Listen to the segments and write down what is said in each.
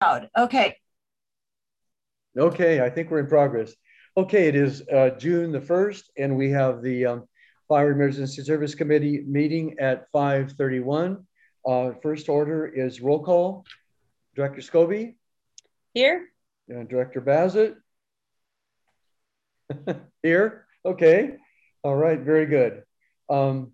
Okay. Okay, I think we're in progress. Okay, it is June the 1st, and we have the Fire Emergency Service Committee meeting at 5:31. First order is roll call. Director Scobie? Here. Director Bassett? Here? Okay. All right, very good. A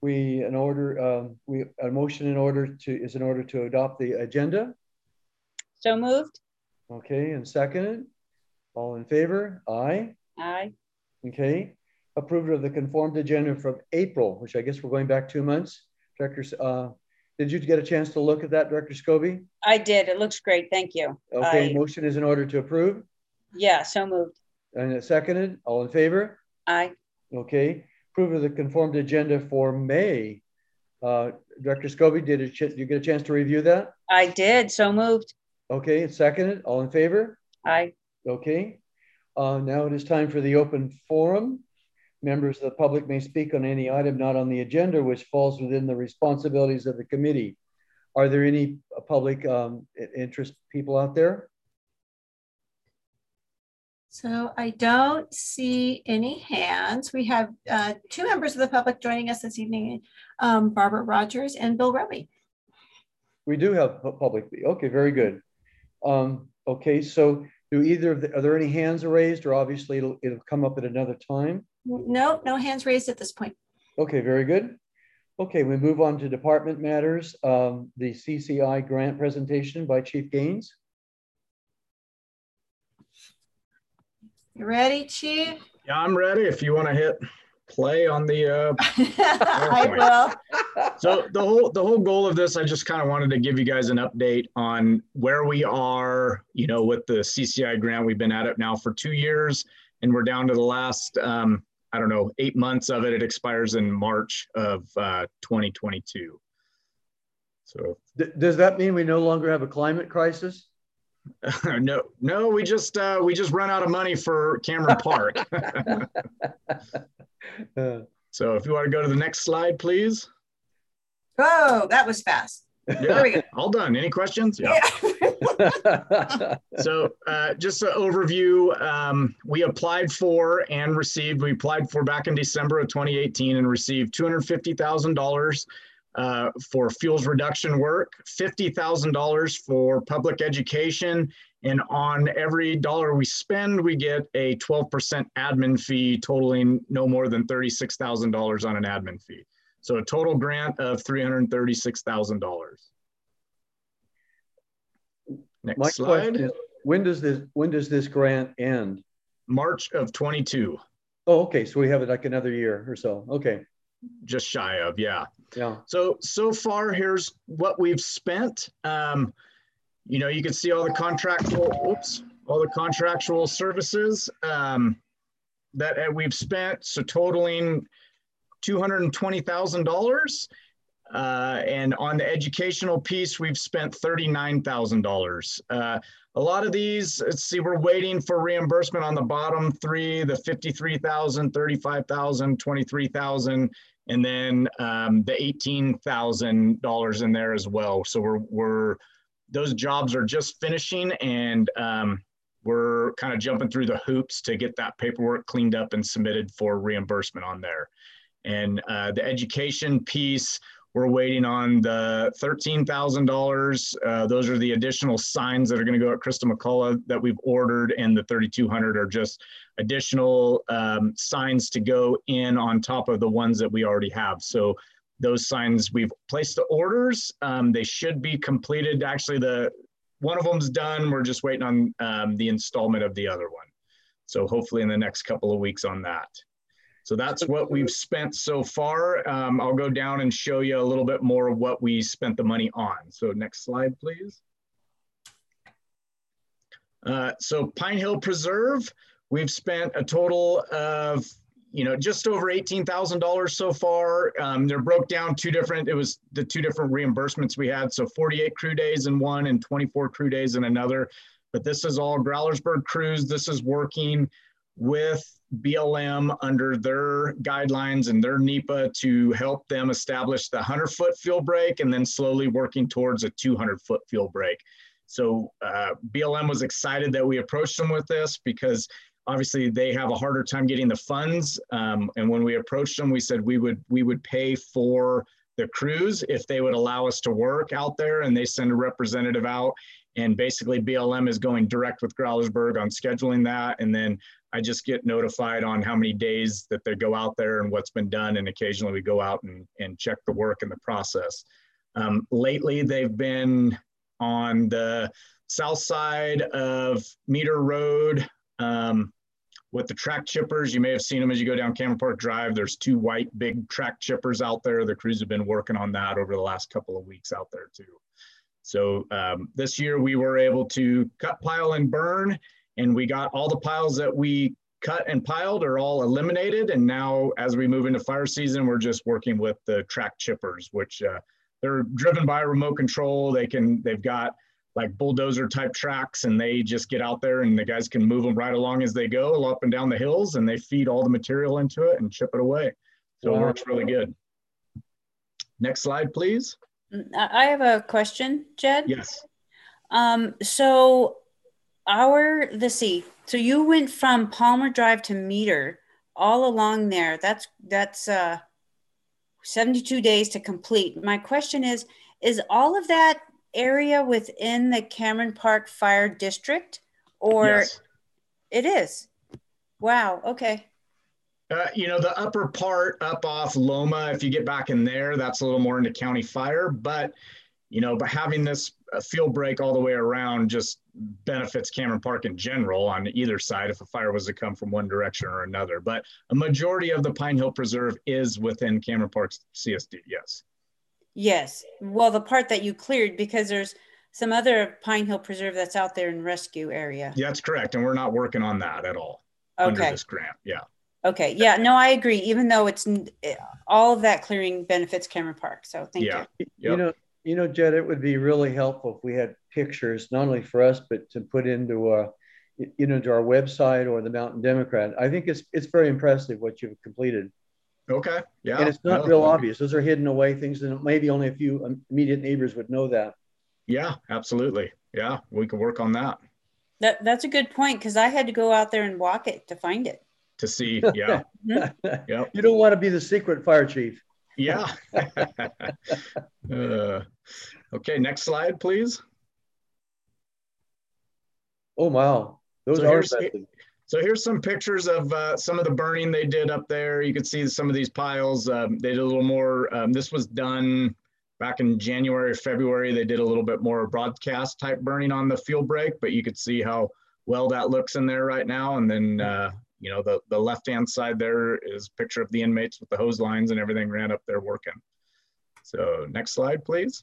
motion is in order to adopt the agenda. So moved. Okay, and seconded. All in favor? Aye. Aye. Okay. Approval of the conformed agenda from April, which I guess we're going back 2 months. Directors, did you get a chance to look at that, Director Scobie? I did. It looks great. Thank you. Okay, motion is in order to approve. Yeah, so moved. And it's seconded. All in favor? Aye. Okay. Approval of the conformed agenda for May. Director Scobie, did you get a chance to review that? I did. So moved. Okay, it's seconded. All in favor? Aye. Okay. Now it is time for the open forum. Members of the public may speak on any item not on the agenda, which falls within the responsibilities of the committee. Are there any public interest people out there? So I don't see any hands. We have 2 members of the public joining us this evening, Barbara Rogers and Bill Roby. We do have public. Okay, very good. Okay, so are there any hands raised, or obviously it'll come up at another time? No hands raised at this point. Okay, very good. Okay, we move on to department matters. The CCI grant presentation by Chief Gaines. You ready, Chief? Yeah, I'm ready. If you want to hit play on the I will. So the whole goal of this, I just kind of wanted to give you guys an update on where we are, with the CCI grant. We've been at it now for 2 years, and we're down to the last 8 months of it. It expires in March of 2022. So does that mean we no longer have a climate crisis? No, we just run out of money for Cameron Park. So if you want to go to the next slide, please. Oh, that was fast. Yeah, there we go. All done. Any questions? Yeah. So just an overview, we applied for back in December of 2018 and received $250,000 for fuels reduction work, $50,000 for public education, and on every dollar we spend, we get a 12% admin fee totaling no more than $36,000 on an admin fee. So a total grant of $336,000. Next slide. Is, when does this grant end? March of 22. Oh, okay. So we have it like another year or so. Okay. Just shy of, yeah. Yeah. So far, here's what we've spent. You can see all the contractual services that we've spent. So totaling $220,000. And on the educational piece, we've spent $39,000. A lot of these, let's see, we're waiting for reimbursement on the bottom 3, the $53,000, $35,000, $23,000, and then the $18,000 in there as well. So those jobs are just finishing, and we're kind of jumping through the hoops to get that paperwork cleaned up and submitted for reimbursement on there. And the education piece, we're waiting on the $13,000. Those are the additional signs that are going to go at Christa McCullough that we've ordered, and the 3,200 are just additional signs to go in on top of the ones that we already have. So those signs, we've placed the orders. They should be completed. Actually, one of them's done. We're just waiting on the installment of the other one. So hopefully in the next couple of weeks on that. So that's what we've spent so far. I'll go down and show you a little bit more of what we spent the money on. So next slide, please. So Pine Hill Preserve, we've spent a total of, just over $18,000 so far. They're broke down it was the 2 different reimbursements we had. So 48 crew days in one and 24 crew days in another. But this is all Growlersburg crews. This is working with BLM under their guidelines and their NEPA to help them establish the 100-foot fuel break, and then slowly working towards a 200-foot fuel break. So BLM was excited that we approached them with this because obviously they have a harder time getting the funds. And when we approached them, we said we would pay for the crews if they would allow us to work out there, and they send a representative out. And basically BLM is going direct with Growlersburg on scheduling that. And then I just get notified on how many days that they go out there and what's been done. And occasionally we go out and check the work and the process. Lately, they've been on the south side of Meter Road with the track chippers. You may have seen them as you go down Cameron Park Drive. There's 2 white big track chippers out there. The crews have been working on that over the last couple of weeks out there too. So this year we were able to cut, pile, and burn, and we got all the piles that we cut and piled are all eliminated. And now as we move into fire season, we're just working with the track chippers, which they're driven by a remote control. They've got like bulldozer type tracks, and they just get out there and the guys can move them right along as they go up and down the hills, and they feed all the material into it and chip it away. So It works really good. Next slide, please. I have a question, Jed. Yes. So so you went from Palmer Drive to Meter all along there. That's 72 days to complete. My question is all of that area within the Cameron Park Fire District, or Yes. It is? Wow. Okay. The upper part up off Loma, if you get back in there, that's a little more into county fire, but having this field break all the way around just benefits Cameron Park in general on either side if a fire was to come from one direction or another. But a majority of the Pine Hill Preserve is within Cameron Park's CSD, yes. Yes. Well, the part that you cleared, because there's some other Pine Hill Preserve that's out there in rescue area. Yeah, that's correct. And we're not working on that at all under this grant. Yeah. Okay. Yeah, no, I agree. Even though it's all of that clearing benefits Cameron Park. So thank you. Yep. Jed, it would be really helpful if we had pictures, not only for us, but to put into our website or the Mountain Democrat. I think it's very impressive what you've completed. Okay. Yeah. And it's not real obvious. Those are hidden away things that maybe only a few immediate neighbors would know that. Yeah, absolutely. Yeah, we can work on that. That's a good point, because I had to go out there and walk it to find it. To see, yeah. Yep. You don't want to be the secret fire chief. Yeah. Okay, next slide, please. Oh, wow. Those are impressive. So here's some pictures of some of the burning they did up there. You can see some of these piles. They did a little more. This was done back in January or February. They did a little bit more broadcast type burning on the field break, but you could see how well that looks in there right now. And then, the left-hand side there is a picture of the inmates with the hose lines and everything ran up there working. So next slide, please.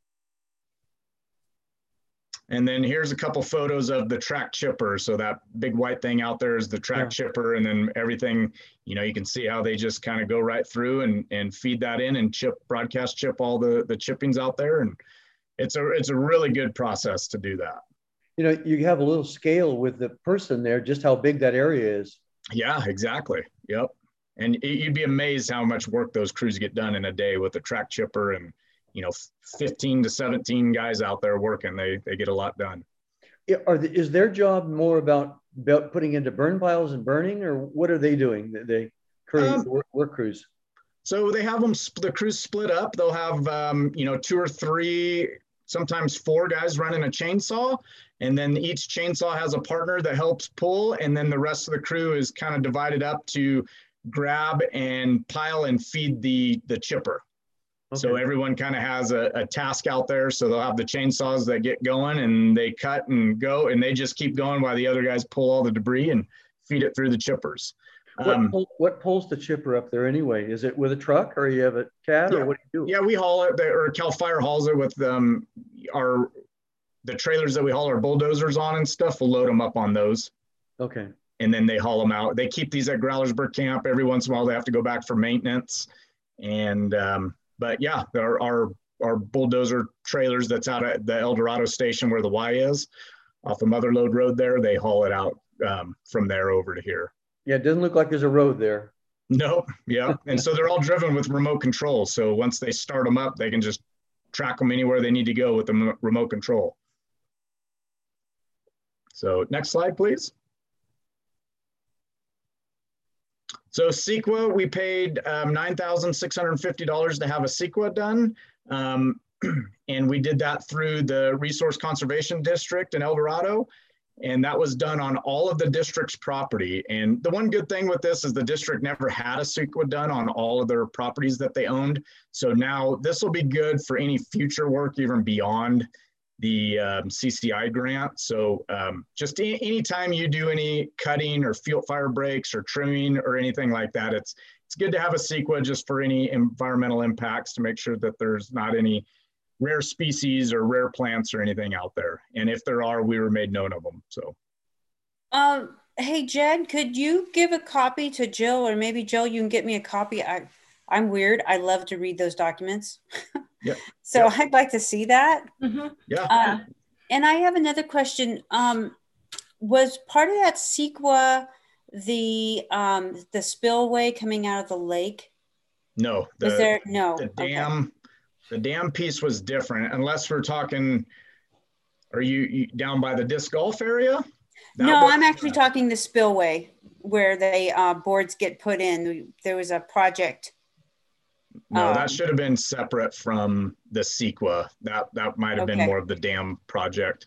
And then here's a couple photos of the track chipper. So that big white thing out there is the track chipper, and then everything, you can see how they just kind of go right through and feed that in and broadcast chip all the chippings out there. And it's a really good process to do that. You have a little scale with the person there, just how big that area is. Yeah, exactly. Yep. And you'd be amazed how much work those crews get done in a day with the track chipper, and 15 to 17 guys out there working. They get a lot done. Is their job more about putting into burn piles and burning, or what are they doing? They work crews. So they have the crews split up. They'll have 2 or 3, sometimes 4 guys running a chainsaw, and then each chainsaw has a partner that helps pull, and then the rest of the crew is kind of divided up to grab and pile and feed the chipper. Okay. So everyone kind of has a task out there. So they'll have the chainsaws that get going, and they cut and go, and they just keep going while the other guys pull all the debris and feed it through the chippers. What pulls the chipper up there anyway? Is it with a truck, or you have a cat, or what do you do? Yeah, we haul it, or Cal Fire hauls it with the trailers that we haul our bulldozers on and stuff. We'll load them up on those. Okay. And then they haul them out. They keep these at Growlersburg camp. Every once in a while, they have to go back for maintenance. And but yeah, our bulldozer trailers that's out at the El Dorado station where the Y is, off of Mother Lode Road there, they haul it out from there over to here. Yeah, it doesn't look like there's a road there. Nope. Yeah. And so they're all driven with remote control. So once they start them up, they can just track them anywhere they need to go with the remote control. So next slide, please. So CEQA, we paid $9,650 to have a CEQA done. And we did that through the Resource Conservation District in El Dorado. And that was done on all of the district's property. And the one good thing with this is the district never had a CEQA done on all of their properties that they owned. So now this will be good for any future work, even beyond the CCI grant. So just anytime you do any cutting or field fire breaks or trimming or anything like that, it's good to have a CEQA just for any environmental impacts to make sure that there's not any rare species or rare plants or anything out there. And if there are, we were made known of them. So. Hey, Jed, could you give a copy to Jill, or maybe Jill, you can get me a copy. I'm weird. I love to read those documents. Yep. So Yep. I'd like to see that. Mhm. Yeah. And I have another question. Was part of that CEQA the spillway coming out of the lake? No. Was there? No. The dam. The dam piece was different, unless we're talking, are you down by the disc golf area? No, I'm actually talking the spillway where the boards get put in. There was a project. No, that should have been separate from the CEQA. That might have been more of the dam project.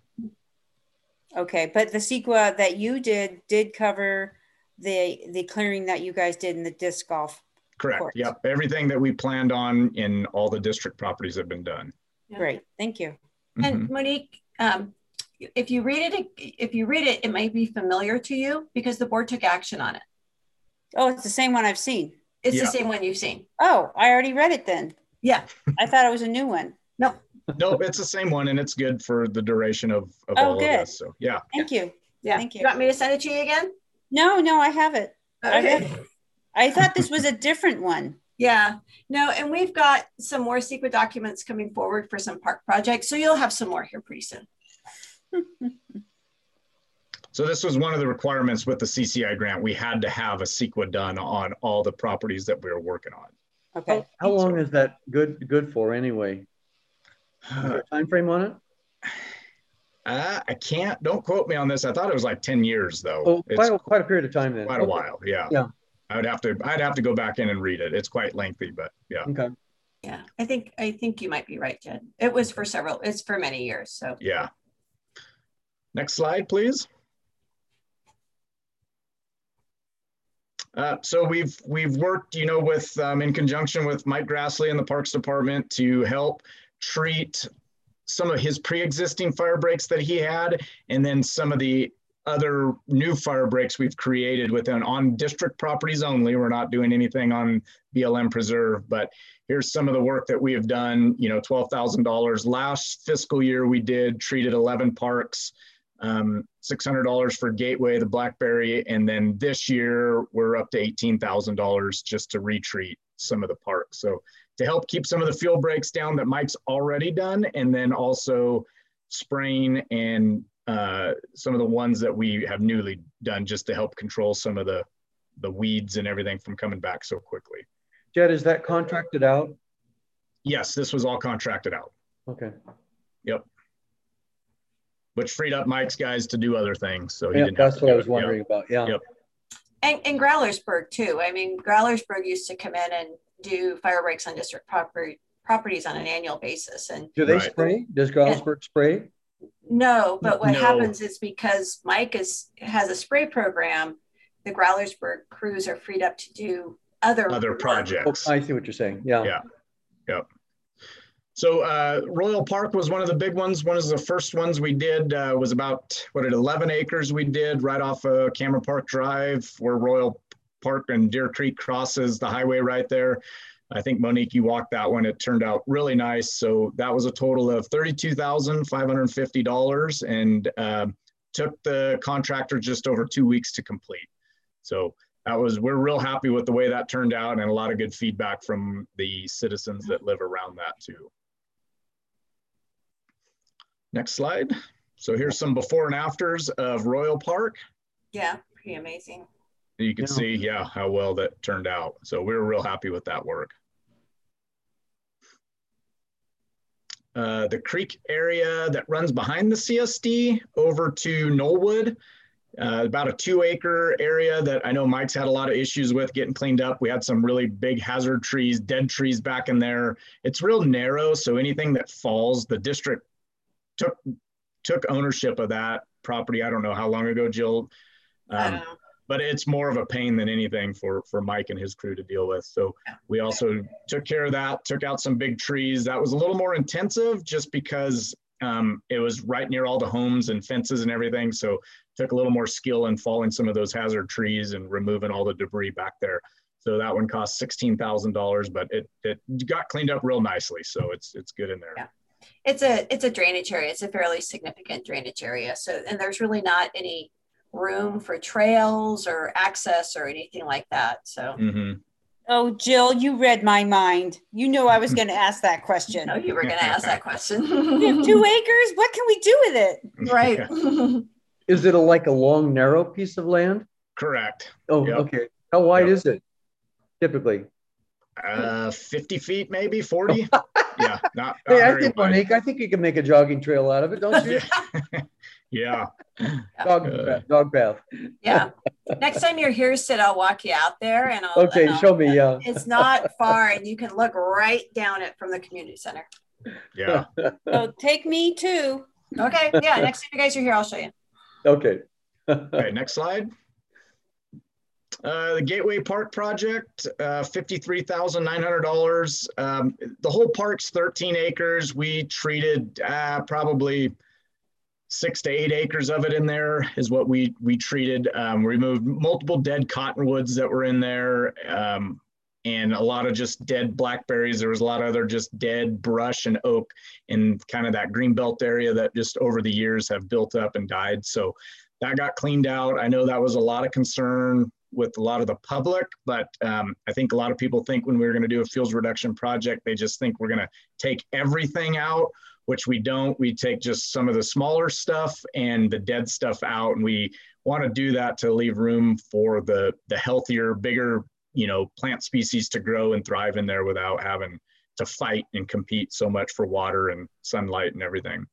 Okay, but the CEQA that you did cover the clearing that you guys did in the disc golf. Correct. course. Yep. Everything that we planned on in all the district properties have been done. Yeah. Great. Thank you. And Monique, if you read it, it might be familiar to you because the board took action on it. Oh, it's the same one I've seen. It's Yeah. the same one you've seen. Oh, I already read it then. Yeah. I thought it was a new one. No. Nope, it's the same one, and it's good for the duration of Oh, all good. of this. So yeah. Thank you. Yeah. Thank you. You want me to send it to you again? No, I have it. I read Okay. it. I thought this was a different one. Yeah. No, and we've got some more CEQA documents coming forward for some park projects. So you'll have some more here pretty soon. So this was one of the requirements with the CCI grant. We had to have a CEQA done on all the properties that we were working on. Okay. How long is that good for anyway? Is there a time frame on it? I can't, don't quote me on this. I thought it was like 10 years though. Oh, It's quite a period of time then. quite a while. Yeah. Yeah. I'd have to go back in and read it. It's quite lengthy, but yeah. Okay. Yeah. I think you might be right, Jed. It's for many years. So Yeah. Next slide, please. So we've worked, with in conjunction with Mike Grassley and the Parks Department to help treat some of his pre-existing fire breaks that he had, and then some of the other new fire breaks we've created on district properties only. We're not doing anything on BLM Preserve, but here's some of the work that we have done. $12,000 last fiscal year. We treated 11 parks. $600 for Gateway, the Blackberry, and then this year we're up to $18,000 just to retreat some of the parks. So to help keep some of the field breaks down that Mike's already done, and then also spraying and some of the ones that we have newly done just to help control some of the weeds and everything from coming back so quickly. Jed, is that contracted out? Yes, this was all contracted out. Okay. Yep. Which freed up Mike's guys to do other things. So he Yeah, didn't have that's to what do I was it. wondering about. Yeah. Yep. and Growlersburg too. I mean, Growlersburg used to come in and do fire breaks on district properties on an annual basis. And Do they Right. spray? Does Growlersburg spray? no, but what No. happens is because Mike has a spray program, the Growlersburg crews are freed up to do other work. Oh, projects. I see what you're saying. Yeah. Yeah. Yep. So Royal Park was one of the big ones. One of the first ones we did was about 11 acres we did right off of Cameron Park Drive, where Royal Park and Deer Creek crosses the highway right there. I think Monique, you walked that one. It turned out really nice. So that was a total of $32,550 and took the contractor just over 2 weeks to complete. So we're real happy with the way that turned out, and a lot of good feedback from the citizens that live around that too. Next slide. So here's some before and afters of Royal Park. Yeah, pretty amazing. You can Yeah. see, how well that turned out. So we were real happy with that work. the creek area that runs behind the CSD over to Knollwood. About a 2-acre area that I know Mike's had a lot of issues with getting cleaned up. We had some really big hazard trees, dead trees back in there. It's real narrow, so anything that falls, the district took ownership of that property. I don't know how long ago, Jill, but it's more of a pain than anything for Mike and his crew to deal with. So we also took care of that, took out some big trees. That was a little more intensive just because it was right near all the homes and fences and everything. So took a little more skill in falling some of those hazard trees and removing all the debris back there. So that one cost $16,000, but it got cleaned up real nicely. So it's good in there. Yeah. It's a drainage area. It's a fairly significant drainage area. So, and there's really not any room for trails or access or anything like that. So. Mm-hmm. Oh, Jill, you read my mind. You knew I was going to ask that question. No, you were going to ask that question. We have 2 acres. What can we do with it? Right. Yeah. Is it like a long, narrow piece of land? Correct. Oh, Yep. Okay. How wide Yep. is it typically? 50 feet, maybe 40. Yeah. Not Hey, I very think, wide. Monique, I think you can make a jogging trail out of it, don't you? Yeah. Dog path. Yeah. Next time you're here, Sid, I'll walk you out there and I'll. Okay, and I'll- show me. Yeah. It's not far and you can look right down it from the community center. Yeah. So take me too. Okay. Yeah. Next time you guys are here, I'll show you. Okay. Okay, next slide. The Gateway Park project, $53,900. The whole park's 13 acres. We treated probably 6 to 8 acres of it in there is what we treated. Removed multiple dead cottonwoods that were in there, and a lot of just dead blackberries. There was a lot of other just dead brush and oak in kind of that green belt area that just over the years have built up and died. So that got cleaned out. I know that was a lot of concern with a lot of the public, but I think a lot of people think when we're going to do a fuels reduction project, they just think we're going to take everything out, which we don't. We take just some of the smaller stuff and the dead stuff out. And we want to do that to leave room for the healthier, bigger, plant species to grow and thrive in there without having to fight and compete so much for water and sunlight and everything.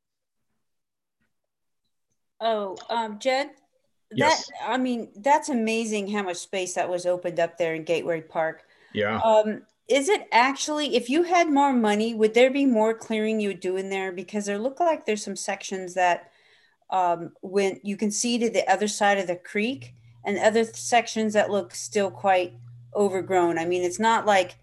Oh, Jed, Yes. that's amazing how much space that was opened up there in Gateway Park. Yeah. Is it actually, if you had more money, would there be more clearing you would do in there? Because there look like there's some sections that when you can see to the other side of the creek and other sections that look still quite overgrown. I mean, it's not like,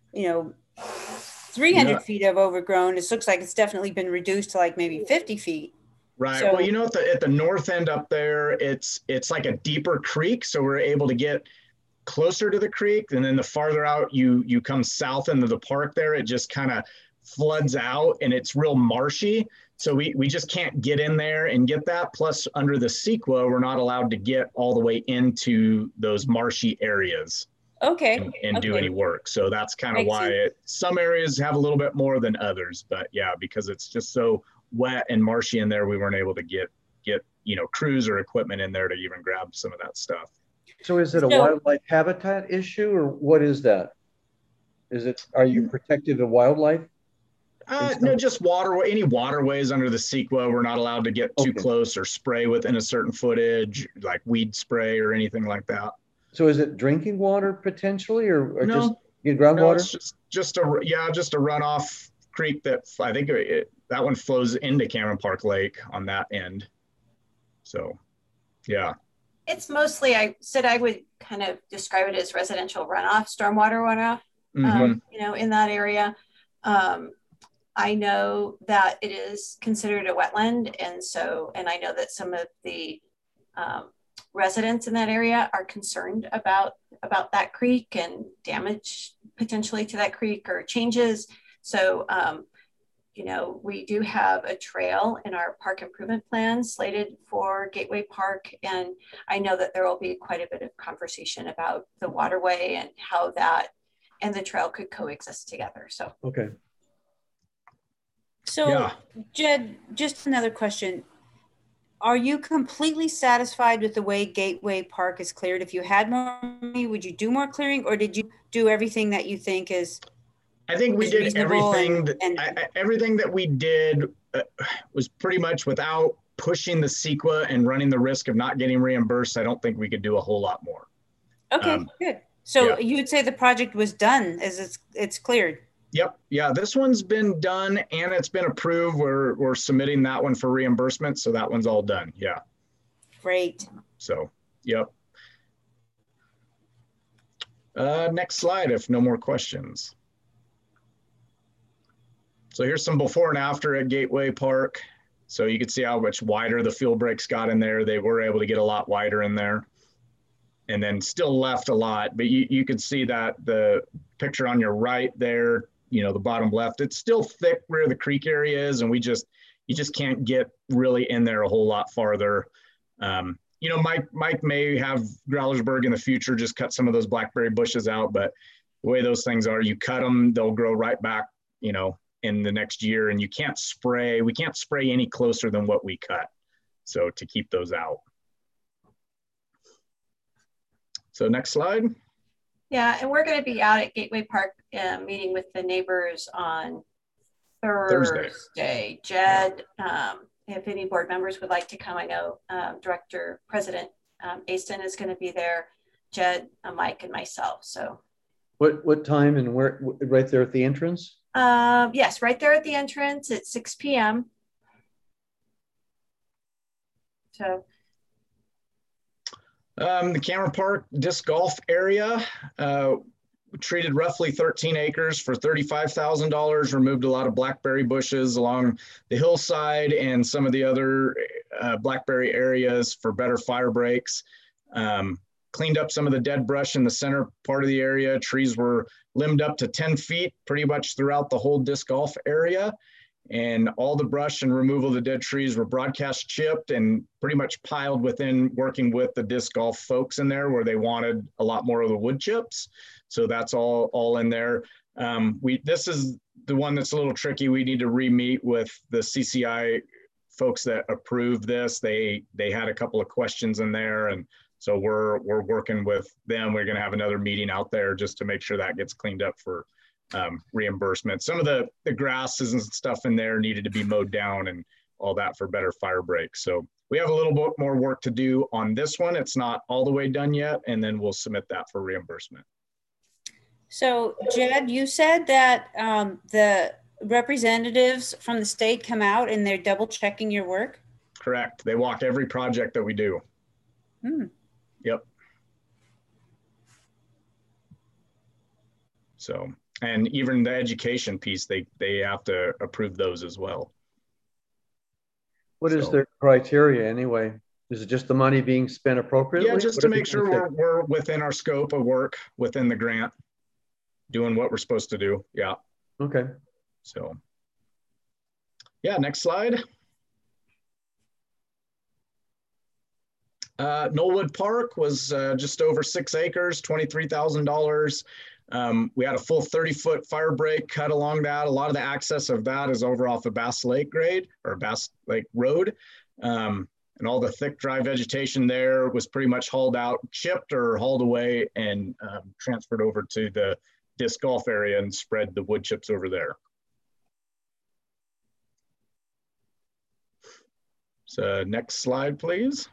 300 feet of overgrown. It looks like it's definitely been reduced to like maybe 50 feet. Right. So- Well, at the north end up there, it's like a deeper creek. So we're able to get closer to the creek. And then the farther out you come south into the park there, it just kind of floods out and it's real marshy. So we just can't get in there and get that. Plus under the CEQA, we're not allowed to get all the way into those marshy areas Okay. and do any work. So that's kind of Makes why some areas have a little bit more than others. But yeah, because it's just so wet and marshy in there, we weren't able to get crews or equipment in there to even grab some of that stuff. So is it a wildlife habitat issue or what is that? Are you protective of wildlife? No, just any waterways under the CEQA, we're not allowed to get too close or spray within a certain footage, like weed spray or anything like that. So is it drinking water potentially or No. just groundwater? No, it's just a runoff creek that I think that one flows into Cameron Park Lake on that end. So, yeah. It's mostly, I would kind of describe it as residential runoff, stormwater runoff, in that area. I know that it is considered a wetland. And I know that some of the residents in that area are concerned about that creek and damage potentially to that creek or changes. So, we do have a trail in our park improvement plan slated for Gateway Park. And I know that there will be quite a bit of conversation about the waterway and how that and the trail could coexist together. So, Okay. So, Yeah. Jed, just another question. Are you completely satisfied with the way Gateway Park is cleared? If you had more money, would you do more clearing or did you do everything that you think is I think we is did reasonable everything that we did was pretty much without pushing the CEQA and running the risk of not getting reimbursed. I don't think we could do a whole lot more. Okay, good. So yeah. you would say the project was done as it's cleared? Yep. Yeah, this one's been done and it's been approved. We're submitting that one for reimbursement. So that one's all done. Yeah. Great. So, yep. Next slide, if no more questions. So here's some before and after at Gateway Park. So you can see how much wider the fuel breaks got in there. They were able to get a lot wider in there. And then still left a lot, but you could see that the picture on your right there, you know, the bottom left, it's still thick where the creek area is, and you just can't get really in there a whole lot farther. You know, Mike may have Growlersburg in the future just cut some of those blackberry bushes out, but the way those things are, you cut them, they'll grow right back, you know, in the next year, and we can't spray any closer than what we cut. So to keep those out. So next slide. Yeah, and we're going to be out at Gateway Park meeting with the neighbors on Thursday. Jed, if any board members would like to come, I know President Aston is going to be there, Jed, Mike, and myself. So what time and where? Right there at the entrance? Yes, right there at the entrance at 6 p.m. So the Cameron Park disc golf area, treated roughly 13 acres for $35,000, removed a lot of blackberry bushes along the hillside and some of the other blackberry areas for better fire breaks. Cleaned up some of the dead brush in the center part of the area. Trees were limbed up to 10 feet pretty much throughout the whole disc golf area. And all the brush and removal of the dead trees were broadcast chipped and pretty much piled within, working with the disc golf folks in there where they wanted a lot more of the wood chips. So that's all in there. This is the one that's a little tricky. We need to re-meet with the CCI folks that approved this. They had a couple of questions in there, and so we're working with them. We're going to have another meeting out there just to make sure that gets cleaned up for reimbursement. Some of the grasses and stuff in there needed to be mowed down and all that for better fire breaks. So we have a little bit more work to do on this one. It's not all the way done yet, and then we'll submit that for reimbursement. So Jed, you said that the representatives from the state come out and they're double checking your work? Correct. They walk every project that we do. Yep. So, and even the education piece, they have to approve those as well. What is their criteria anyway? Is it just the money being spent appropriately? Yeah, just to make sure we're within our scope of work within the grant, doing what we're supposed to do. Yeah. Okay. So, yeah, next slide. Knollwood Park was just over 6 acres, $23,000. We had a full 30-foot fire break cut along that. A lot of the access of that is over off of Bass Lake grade or Bass Lake Road. And all the thick dry vegetation there was pretty much hauled out, chipped or hauled away and transferred over to the disc golf area and spread the wood chips over there. So next slide, please.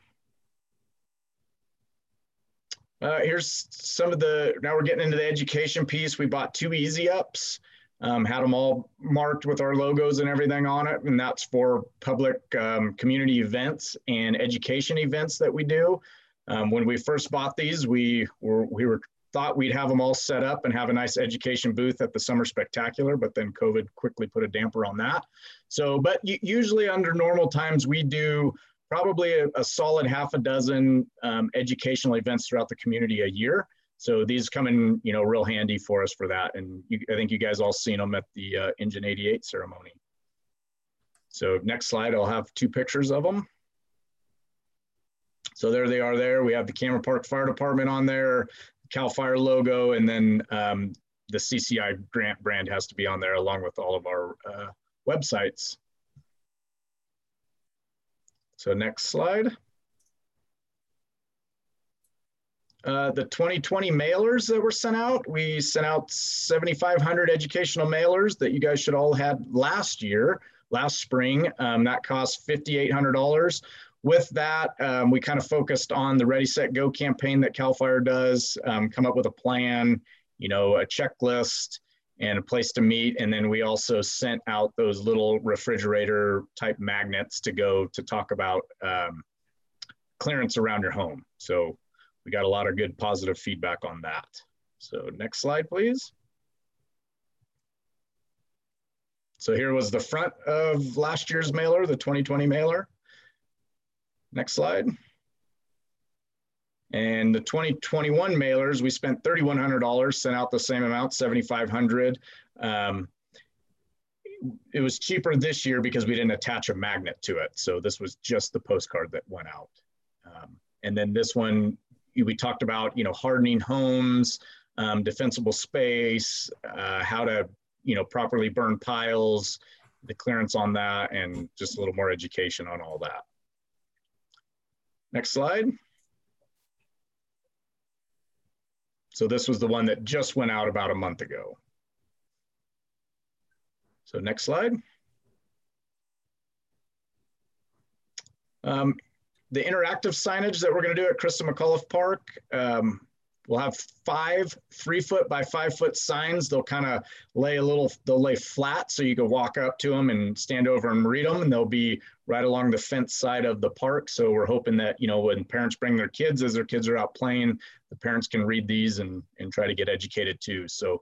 Here's some of now we're getting into the education piece. We bought 2 Easy Ups, had them all marked with our logos and everything on it. And that's for public community events and education events that we do. When we first bought these, we thought we'd have them all set up and have a nice education booth at the Summer Spectacular, but then COVID quickly put a damper on that. So, but usually under normal times, we do probably a solid half a dozen educational events throughout the community a year. So these come in, you know, real handy for us for that. And I think you guys all seen them at the Engine 88 ceremony. So next slide, I'll have 2 pictures of them. So there they are there. We have the Cameron Park Fire Department on there, CAL FIRE logo, and then the CCI grant brand has to be on there along with all of our websites. So next slide. The 2020 mailers that were sent out, we sent out 7,500 educational mailers that you guys should all had last spring. That cost $5,800. With that, we kind of focused on the Ready, Set, Go campaign that CAL FIRE does, come up with a plan, a checklist and a place to meet. And then we also sent out those little refrigerator type magnets to go to talk about clearance around your home. So we got a lot of good positive feedback on that. So next slide, please. So here was the front of last year's mailer, the 2020 mailer. Next slide. And the 2021 mailers, we spent $3,100, sent out the same amount, $7,500. It was cheaper this year because we didn't attach a magnet to it. So this was just the postcard that went out. And then this one, we talked about, hardening homes, defensible space, how to, properly burn piles, the clearance on that, and just a little more education on all that. Next slide. So this was the one that just went out about a month ago. So next slide. The interactive signage that we're going to do at Christa McAuliffe Park, we'll have 5 3-foot by 5-foot signs. They'll kind of they'll lay flat so you can walk up to them and stand over and read them, and they'll be right along the fence side of the park. So we're hoping that, when parents bring their kids, as their kids are out playing, the parents can read these and try to get educated too. So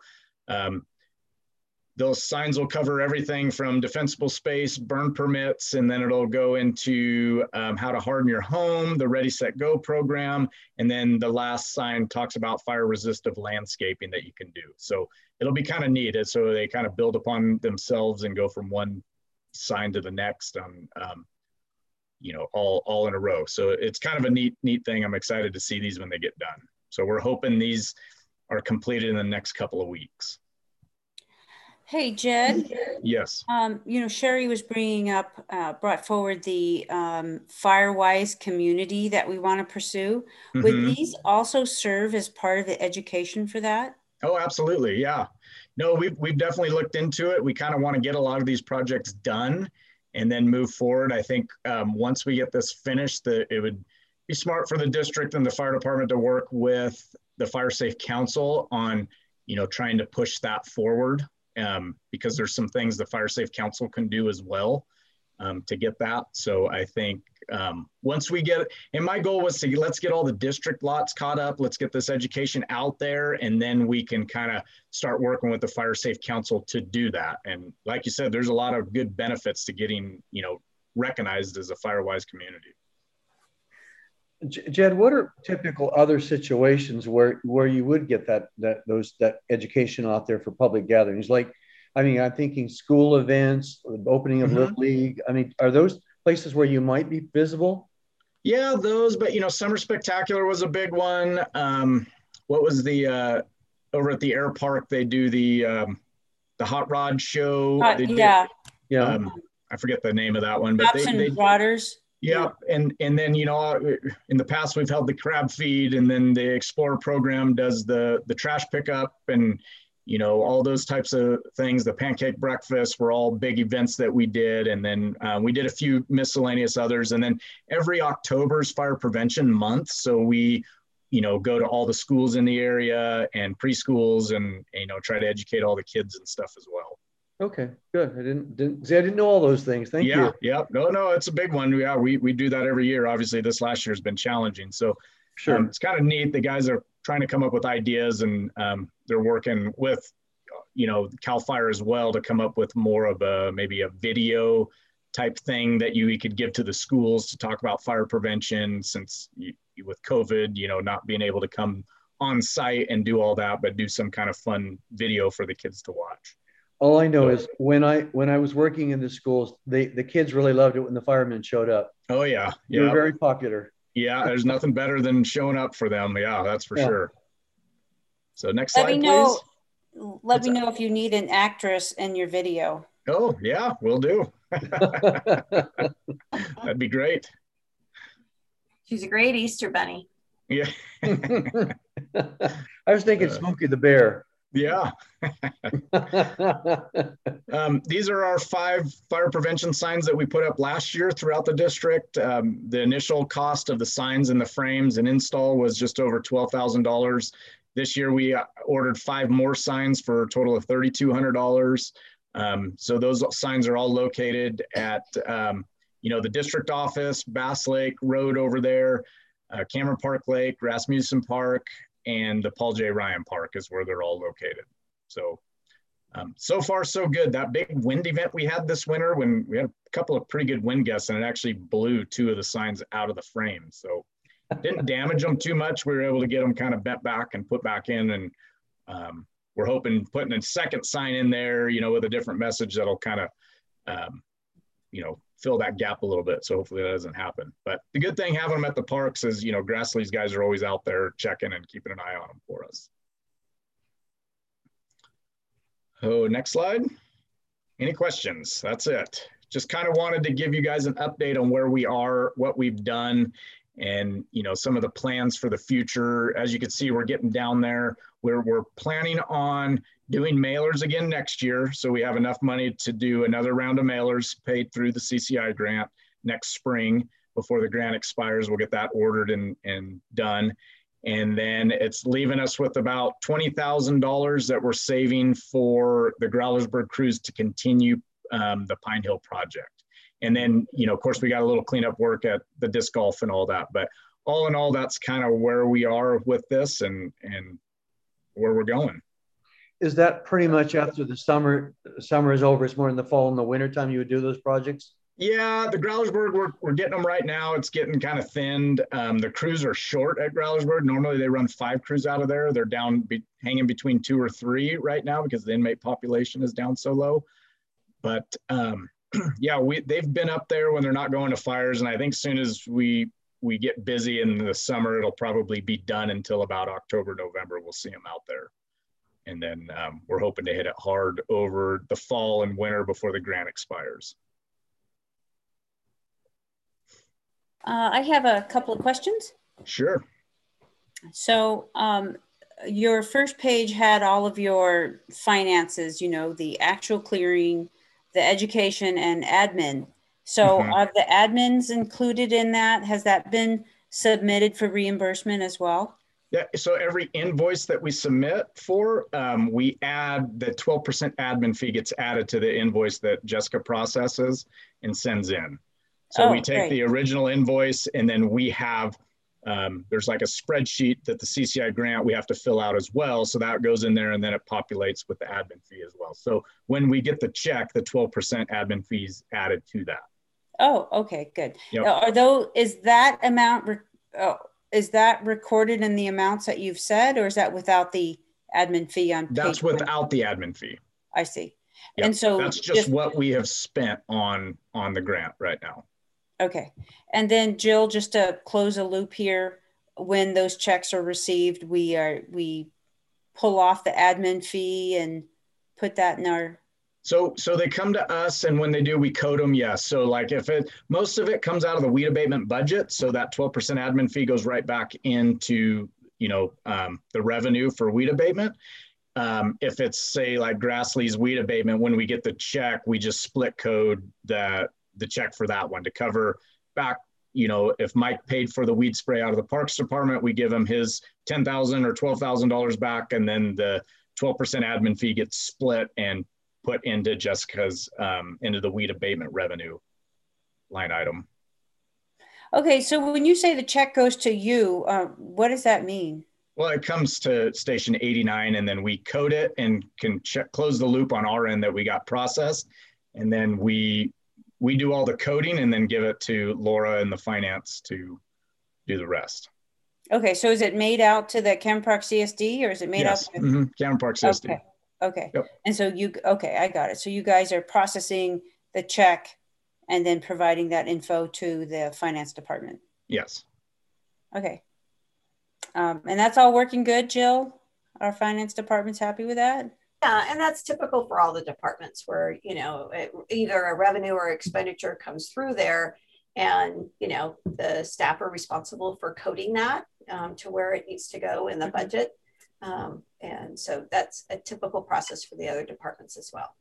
those signs will cover everything from defensible space, burn permits, and then it'll go into how to harden your home, the Ready, Set, Go program. And then the last sign talks about fire resistive landscaping that you can do. So it'll be kind of neat. So they kind of build upon themselves and go from one sign to the next on, all in a row. So it's kind of a neat thing. I'm excited to see these when they get done. So we're hoping these are completed in the next couple of weeks. Hey, Jed. Yes. Sherry was brought forward the FireWise community that we want to pursue. Mm-hmm. Would these also serve as part of the education for that? Oh, absolutely. Yeah. No, we've definitely looked into it. We kind of want to get a lot of these projects done and then move forward. I think once we get this finished, it would be smart for the district and the fire department to work with the Fire Safe Council on, trying to push that forward. Because there's some things the Fire Safe Council can do as well to get that. So I think once we get, and my goal was to let's get all the district lots caught up. Let's get this education out there, and then we can kind of start working with the Fire Safe Council to do that. And like you said, there's a lot of good benefits to getting, recognized as a FireWise community. Jed, what are typical other situations where you would get that education out there for public gatherings? Like, I'm thinking school events, opening of Little League. Are those places where you might be visible? Yeah, those, but Summer Spectacular was a big one. What was the over at the air park? They do the hot rod show. Yeah. I forget the name of that one, but they Rodders. Yeah, and then in the past we've held the crab feed, and then the Explorer program does the trash pickup, and all those types of things. The pancake breakfast were all big events that we did, and then we did a few miscellaneous others, and then every October is Fire Prevention Month, so we go to all the schools in the area and preschools, and try to educate all the kids and stuff as well. Okay, good. I didn't know all those things. Thank you. Yeah. No, it's a big one. Yeah, we do that every year. Obviously, this last year has been challenging. So sure, it's kind of neat. The guys are trying to come up with ideas, and they're working with, CAL FIRE as well to come up with more of maybe a video type thing that we could give to the schools to talk about fire prevention, since with COVID, not being able to come on site and do all that, but do some kind of fun video for the kids to watch. All I know is when I was working in the schools, the kids really loved it when the firemen showed up. Oh yeah. They were very popular. Yeah, there's nothing better than showing up for them. Yeah, that's for sure. So next slide, please. Let me know if you need an actress in your video. Oh yeah, will do. That'd be great. She's a great Easter bunny. Yeah. I was thinking Smokey the Bear. Yeah. These are our 5 fire prevention signs that we put up last year throughout the district. The initial cost of the signs and the frames and install was just over $12,000. This year we ordered 5 more signs for a total of $3,200. So those signs are all located at, the district office, Bass Lake Road over there, Cameron Park Lake, Rasmussen Park, and the Paul J. Ryan Park is where they're all located. So, so far so good. That big wind event we had this winter, when we had a couple of pretty good wind gusts, and it actually blew 2 of the signs out of the frame. So didn't damage them too much. We were able to get them kind of bent back and put back in, and we're hoping putting a second sign in there, with a different message that'll kind of, fill that gap a little bit. So hopefully that doesn't happen. But the good thing having them at the parks is, Grassley's guys are always out there checking and keeping an eye on them for us. Oh, next slide. Any questions? That's it. Just kind of wanted to give you guys an update on where we are, what we've done, and some of the plans for the future. As you can see, we're getting down there. We're planning on doing mailers again next year, so we have enough money to do another round of mailers paid through the CCI grant next spring. Before the grant expires, we'll get that ordered and done. And then it's leaving us with about $20,000 that we're saving for the Growlersburg cruise to continue the Pine Hill project. And then, of course, we got a little cleanup work at the disc golf and all that. But all in all, that's kind of where we are with this and where we're going. Is that pretty much after the summer is over? It's more in the fall and the winter time you would do those projects? Yeah, the Growlersburg, we're getting them right now. It's getting kind of thinned. The crews are short at Growlersburg. Normally they run 5 crews out of there. They're down hanging between 2 or 3 right now because the inmate population is down so low. But yeah, they've been up there when they're not going to fires. And I think as soon as we get busy in the summer, it'll probably be done until about October, November. We'll see them out there. And then we're hoping to hit it hard over the fall and winter before the grant expires. I have a couple of questions. Sure. So your first page had all of your finances, the actual clearing, the education, and admin. So are the admins included in that? Has that been submitted for reimbursement as well? Yeah, so every invoice that we submit for, we add the 12% admin fee gets added to the invoice that Jessica processes and sends in. So we take the original invoice, and then we have, there's like a spreadsheet that the CCI grant we have to fill out as well. So that goes in there, and then it populates with the admin fee as well. So when we get the check, the 12% admin fees added to that. Oh, okay, good. Yep. Is that amount, is that recorded in the amounts that you've said, or is that without the admin fee on page? That's without the admin fee. I see. Yep. And so that's just what we have spent on the grant right now. Okay. And then Jill, just to close a loop here, when those checks are received, we pull off the admin fee and put that in our. So they come to us, and when they do, we code them. Yes. So like most of it comes out of the weed abatement budget. So that 12% admin fee goes right back into, the revenue for weed abatement. If it's say like Grassley's weed abatement, when we get the check, we just split code the check for that one to cover back. If Mike paid for the weed spray out of the Parks Department, we give him his $10,000 or $12,000 back, and then the 12% admin fee gets split and put into Jessica's into the weed abatement revenue line item. Okay, so when you say the check goes to you, what does that mean? Well, it comes to station 89, and then we code it and can close the loop on our end that we got processed, and then we do all the coding and then give it to Laura and the finance to do the rest. Okay, so is it made out to the Cameron Park CSD, or is it made out to Cameron Park CSD? Okay. Yep. And so I got it. So you guys are processing the check and then providing that info to the finance department. Yes. Okay. And that's all working good, Jill? Our finance department's happy with that? Yeah, and that's typical for all the departments where, either a revenue or expenditure comes through there, and, you know, the staff are responsible for coding that to where it needs to go in the budget. And so that's a typical process for the other departments as well.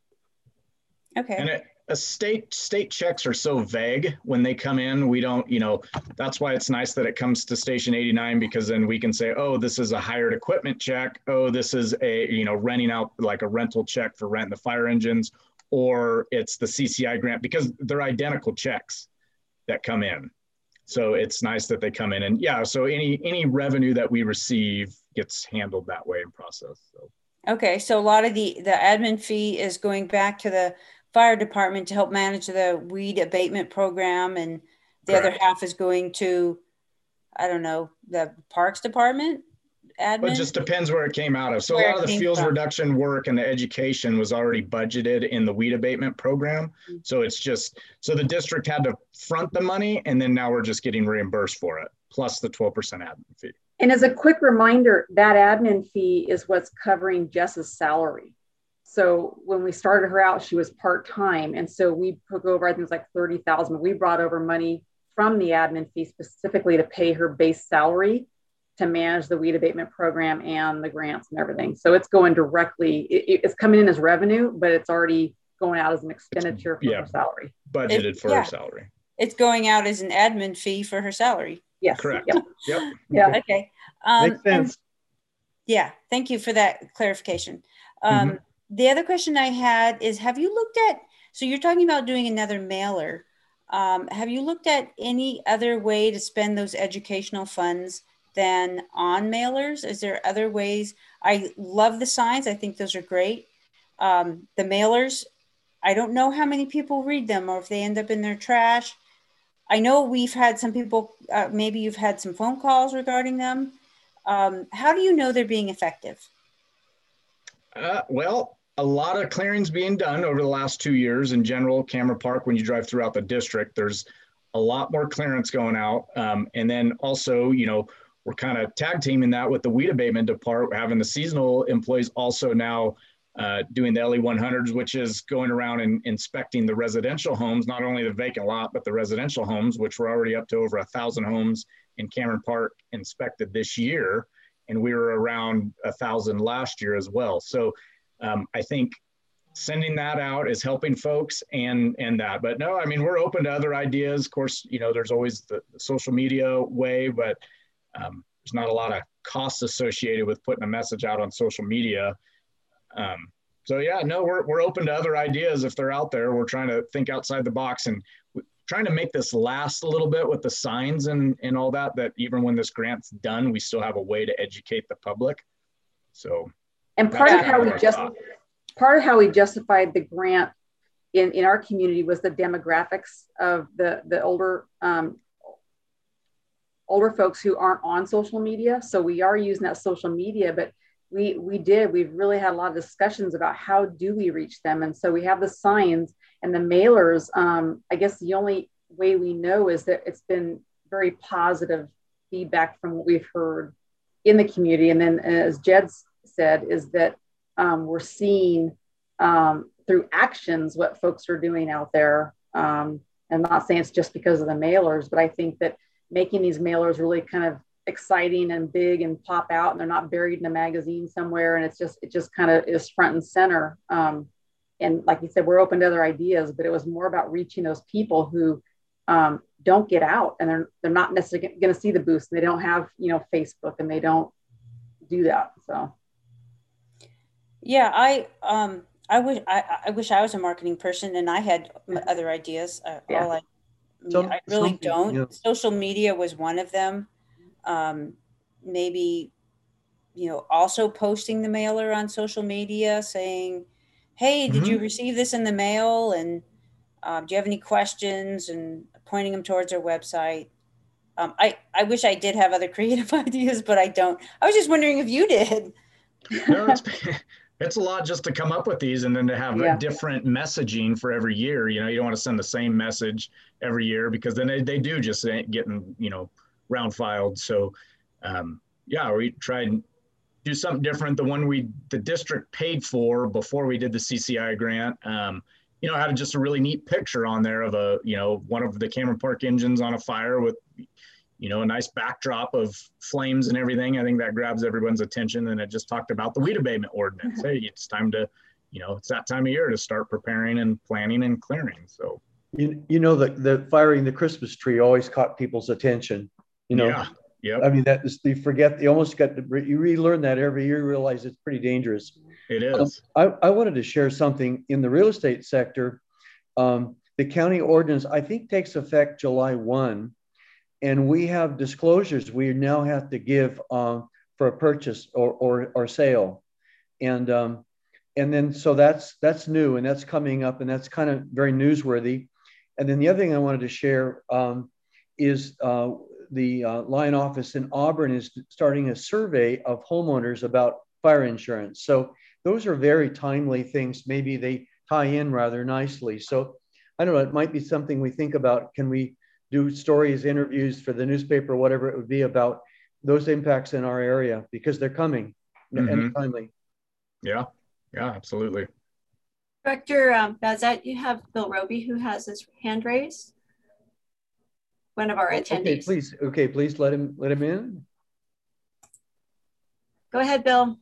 Okay. And state checks are so vague when they come in. We don't, you know, that's why it's nice that it comes to Station 89, because then we can say, oh, this is a hired equipment check. Oh, this is a, you know, renting out like a rental check for renting the fire engines, or it's the CCI grant, because they're identical checks that come in. So it's nice that they come in, and yeah, so any revenue that we receive gets handled that way in process. So. Okay, so a lot of the admin fee is going back to the fire department to help manage the weed abatement program, and the Correct. other half is going to, I don't know, the parks department admin? But it just depends where it came out of. So a lot of the fuels reduction work and the education was already budgeted in the weed abatement program. So it's just, so the district had to front the money, and then now we're just getting reimbursed for it, plus the 12% admin fee. And as a quick reminder, that admin fee is what's covering Jess's salary. So when we started her out, she was part-time. And so we took over, I think it was like 30,000. We brought over money from the admin fee specifically to pay her base salary to manage the weed abatement program and the grants and everything. So it's going directly, it's coming in as revenue, but it's already going out as an expenditure for her salary. Budgeted for her salary. It's going out as an admin fee for her salary. Yes. Correct. Yep. Yeah. Okay. Makes sense. Yeah. Thank you for that clarification. The other question I had is, have you looked at, so you're talking about doing another mailer. Have you looked at any other way to spend those educational funds than on mailers? Is there other ways? I love the signs. I think those are great. The mailers, I don't know how many people read them or if they end up in their trash. I know we've had some people, maybe you've had some phone calls regarding them. How do you know they're being effective? Well, a lot of clearings being done over the last 2 years in general. Cameron Park, when you drive throughout the district, there's a lot more clearance going out. And then also, you know, we're kind of tag teaming that with the weed abatement department, having the seasonal employees also now doing the LE 100s, which is going around and inspecting the residential homes, not only the vacant lot, but the residential homes, which we're already up to over 1,000 homes in Cameron Park inspected this year. And we were around 1,000 last year as well. So I think sending that out is helping folks and that. But no, I mean, we're open to other ideas. Of course, you know, there's always the social media way, but there's not a lot of costs associated with putting a message out on social media. So yeah, no, we're open to other ideas if they're out there. We're trying to think outside the box and trying to make this last a little bit with the signs and all that even when this grant's done, we still have a way to educate the public. So, and part of how we justified the grant in our community was the demographics of the older folks who aren't on social media. So we are using that social media, but we've really had a lot of discussions about how do we reach them. And so we have the signs and the mailers. I guess the only way we know is that it's been very positive feedback from what we've heard in the community. And then as Jed said, is that we're seeing through actions what folks are doing out there. I'm not saying it's just because of the mailers, but I think that making these mailers really kind of exciting and big and pop out, and they're not buried in a magazine somewhere, and it just kind of is front and center. And like you said, we're open to other ideas, but it was more about reaching those people who don't get out, and they're not necessarily going to see the boost. They don't have, you know, Facebook, and they don't do that. So yeah, I wish I was a marketing person and I had other ideas. I really don't. Yeah. Social media was one of them. Maybe, you know, also posting the mailer on social media saying, hey, did you receive this in the mail? And do you have any questions? And pointing them towards our website. I wish I did have other creative ideas, but I don't. I was just wondering if you did. No, it's a lot just to come up with these and then to have a different messaging for every year. You know, you don't want to send the same message every year because then they do just getting, you know, round filed. So yeah, we try and do something different. The one the district paid for before we did the CCI grant, you know, had just a really neat picture on there of a, you know, one of the Cameron Park engines on a fire with, you know, a nice backdrop of flames and everything. I think that grabs everyone's attention. And it just talked about the weed abatement ordinance. Hey, it's time to, you know, it's that time of year to start preparing and planning and clearing. So, you know, the firing the Christmas tree always caught people's attention, you know. Yeah. Yep. I mean, that is, you forget, you almost got to, you relearn that every year, you realize it's pretty dangerous. It is. I wanted to share something in the real estate sector. The county ordinance, I think, takes effect July 1, and we have disclosures we now have to give for a purchase or sale. And then, so that's new, and that's coming up, and that's kind of very newsworthy. And then the other thing I wanted to share is the Lion office in Auburn is starting a survey of homeowners about fire insurance. So those are very timely things. Maybe they tie in rather nicely. So I don't know, it might be something we think about. Can we do stories, interviews for the newspaper, whatever it would be, about those impacts in our area, because they're coming and timely. Yeah, yeah, absolutely. Director Bazette, you have Bill Roby who has his hand raised. One of our attendees. Please let him in. Go ahead, Bill.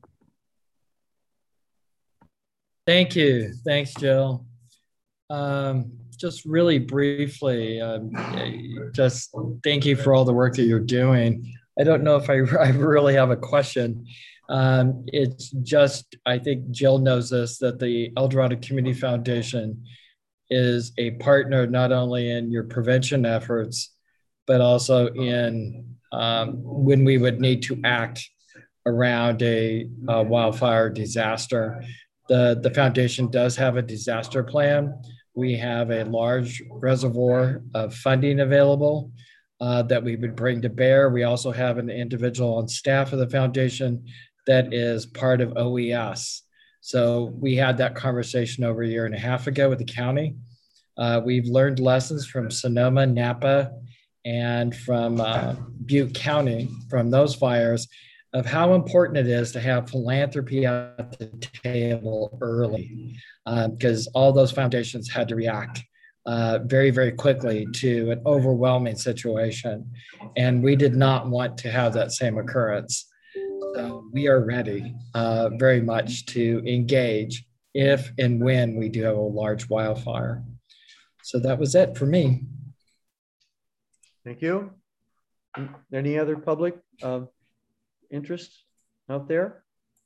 Thank you. Thanks, Jill. Just really briefly, just thank you for all the work that you're doing. I don't know if I really have a question. It's just, I think Jill knows this, that the El Dorado Community Foundation is a partner not only in your prevention efforts, but also in when we would need to act around a wildfire disaster. The foundation does have a disaster plan. We have a large reservoir of funding available that we would bring to bear. We also have an individual on staff of the foundation that is part of OES. So we had that conversation over a year and a half ago with the county. We've learned lessons from Sonoma, Napa, and from Butte County from those fires of how important it is to have philanthropy at the table early, because all those foundations had to react very, very quickly to an overwhelming situation. And we did not want to have that same occurrence. So we are ready very much to engage if and when we do have a large wildfire. So that was it for me. Thank you. Any other public interest out there?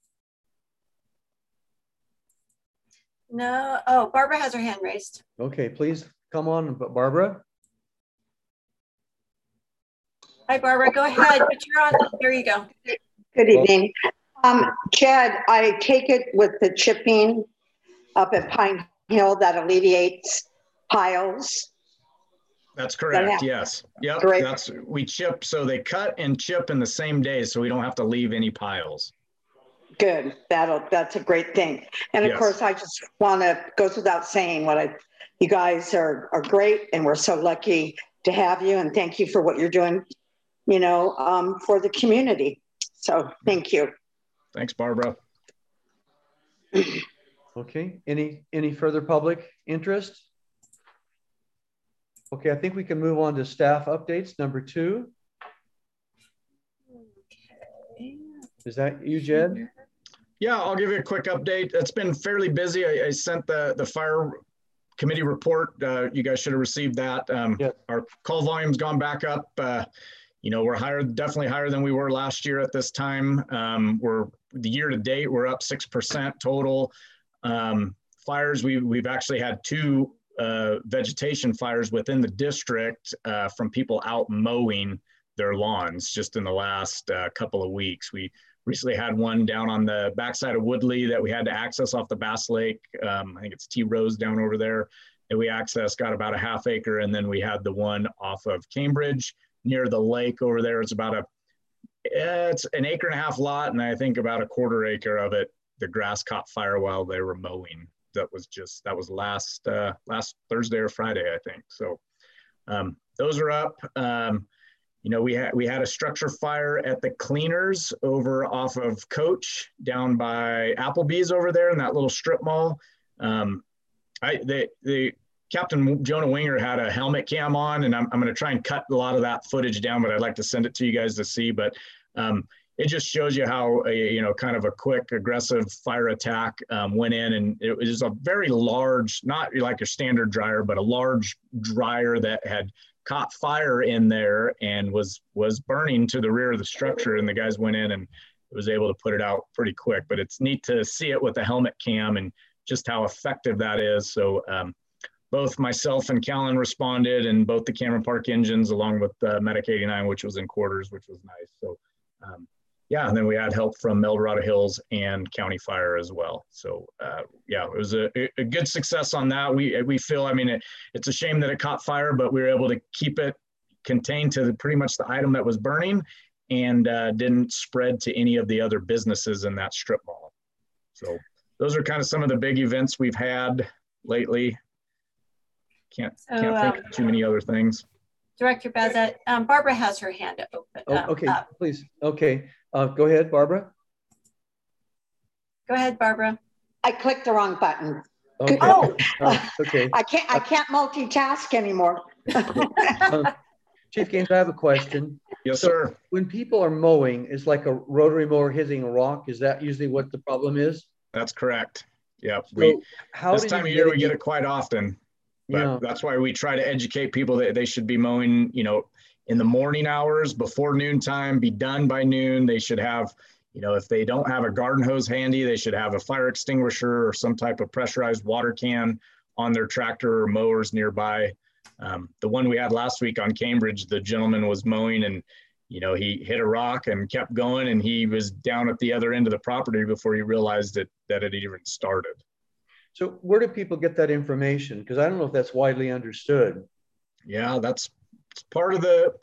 No. Oh, Barbara has her hand raised. Okay, please come on, Barbara. Hi, Barbara. Go ahead. But you're on. There you go. Good evening. Chad, I take it with the chipping up at Pine Hill that alleviates piles. That's correct. Yes. Yep. Great. We chip, so they cut and chip in the same day, so we don't have to leave any piles. Good. That's a great thing. And of course, I just want to, goes without saying, you guys are great, and we're so lucky to have you. And thank you for what you're doing, for the community. So thank you. Thanks, Barbara. Okay. Any further public interest? Okay, I think we can move on to staff updates, number 2. Okay. Is that you, Jed? Yeah, I'll give you a quick update. It's been fairly busy. I sent the fire committee report. You guys should have received that. Our call volume's gone back up. We're definitely higher than we were last year at this time. The year to date, we're up 6% total. Fires, we've actually had 2 vegetation fires within the district from people out mowing their lawns just in the last couple of weeks. We recently had one down on the backside of Woodley that we had to access off the Bass Lake. I think it's T Rose down over there that we accessed, got about a ½ acre. And then we had the one off of Cambridge near the lake over there. It's about it's an 1.5 acre lot. And I think about a 1/4 acre of it, the grass caught fire while they were mowing. That was last Thursday or Friday, I think. So those are up. We had a structure fire at the Cleaners over off of Coach down by Applebee's over there in that little strip mall. The Captain Jonah Winger had a helmet cam on, and I'm going to try and cut a lot of that footage down, but I'd like to send it to you guys to see. But it just shows you how kind of a quick, aggressive fire attack went in, and it was a very large, not like a standard dryer, but a large dryer that had caught fire in there and was burning to the rear of the structure. And the guys went in and was able to put it out pretty quick. But it's neat to see it with the helmet cam and just how effective that is. So both myself and Callan responded, and both the Cameron Park engines along with Medic 89, which was in quarters, which was nice. So yeah, and then we had help from El Dorado Hills and County Fire as well. So yeah, it was a good success on that. We feel, I mean, it's a shame that it caught fire, but we were able to keep it contained to pretty much the item that was burning, and didn't spread to any of the other businesses in that strip mall. So those are kind of some of the big events we've had lately. Can't think of too many other things. Director Bezet, Barbara has her hand open. Okay, please. Okay, go ahead, Barbara. Go ahead, Barbara. I clicked the wrong button. Okay. Oh, okay. I can't multitask anymore. Chief Gaines, I have a question. Yes, sir. When people are mowing, it's like a rotary mower hitting a rock. Is that usually what the problem is? That's correct. Yeah. So this time of year, we get it quite often. But that's why we try to educate people that they should be mowing, in the morning hours before noontime, be done by noon. They should have, if they don't have a garden hose handy, they should have a fire extinguisher or some type of pressurized water can on their tractor or mowers nearby. The one we had last week on Cambridge, the gentleman was mowing and, he hit a rock and kept going, and he was down at the other end of the property before he realized that it even started. So where do people get that information? Because I don't know if that's widely understood. Yeah, that's part of the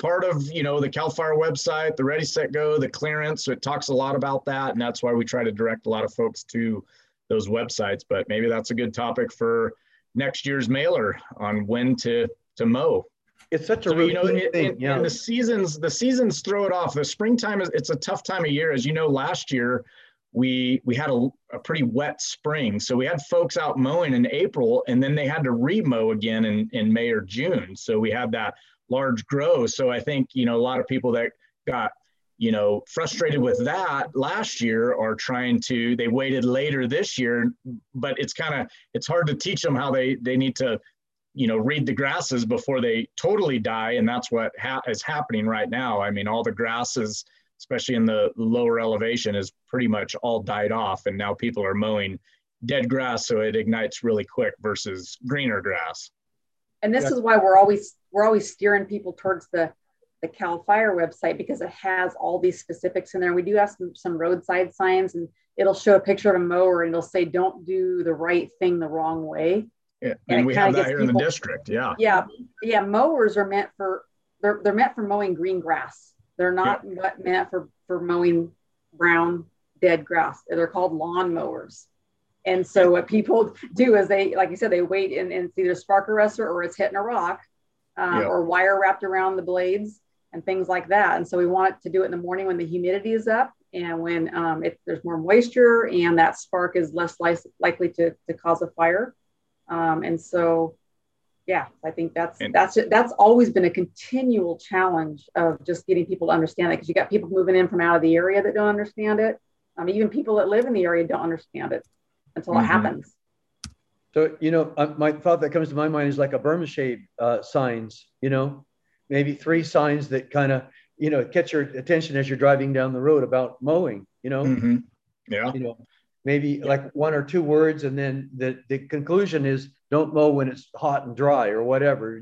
CAL FIRE website, the Ready, Set, Go, the clearance. So it talks a lot about that. And that's why we try to direct a lot of folks to those websites. But maybe that's a good topic for next year's mailer on when to mow. It's such a routine thing. Yeah. And the seasons throw it off. The springtime it's a tough time of year. As you know, last year, we had a pretty wet spring. So we had folks out mowing in April, and then they had to remow again in May or June. So we had that large grow. So I think, a lot of people that got, frustrated with that last year are they waited later this year, but it's hard to teach them how they need to, read the grasses before they totally die. And that's what is happening right now. I mean, all the grasses, especially in the lower elevation, is pretty much all died off. And now people are mowing dead grass, so it ignites really quick versus greener grass. And this is why we're always steering people towards the CAL FIRE website, because it has all these specifics in there. We do have some roadside signs, and it'll show a picture of a mower and it'll say, don't do the right thing the wrong way. Yeah, and we have that here in the district. Yeah. Yeah. Mowers are meant they're meant for mowing green grass. They're not meant for mowing brown, dead grass. They're called lawn mowers. And so what people do is they, like you said, they wait and it's either spark arrestor or it's hitting a rock or wire wrapped around the blades and things like that. And so we want to do it in the morning when the humidity is up and when there's more moisture and that spark is less likely to cause a fire. And so, yeah, I think that's always been a continual challenge of just getting people to understand it, because you got people moving in from out of the area that don't understand it. Even people that live in the area don't understand it until it happens. So, my thought that comes to my mind is like a Burma shade signs, maybe 3 signs that kind of, catch your attention as you're driving down the road about mowing, Yeah. Maybe like 1 or 2 words, and then the conclusion is don't mow when it's hot and dry or whatever,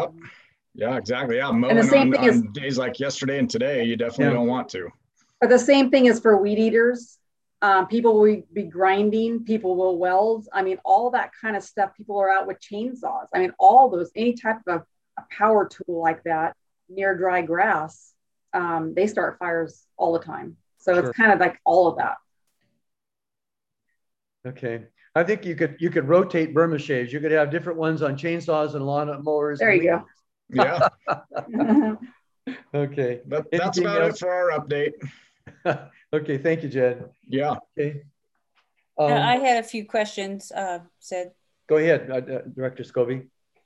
Yeah, exactly. Yeah, mowing on days like yesterday and today, you definitely don't want to. But the same thing is for weed eaters. People will be grinding, people will weld. I mean, all that kind of stuff. People are out with chainsaws. I mean, all those, any type of a power tool like that near dry grass, they start fires all the time. So It's kind of like all of that. Okay. I think you could rotate Burma shaves. You could have different ones on chainsaws and lawn mowers. There you go. Yeah. Okay. That's about it for our update. Okay. Thank you, Jed. Yeah. Okay. I had a few questions, Sid. Go ahead, Director Scobie.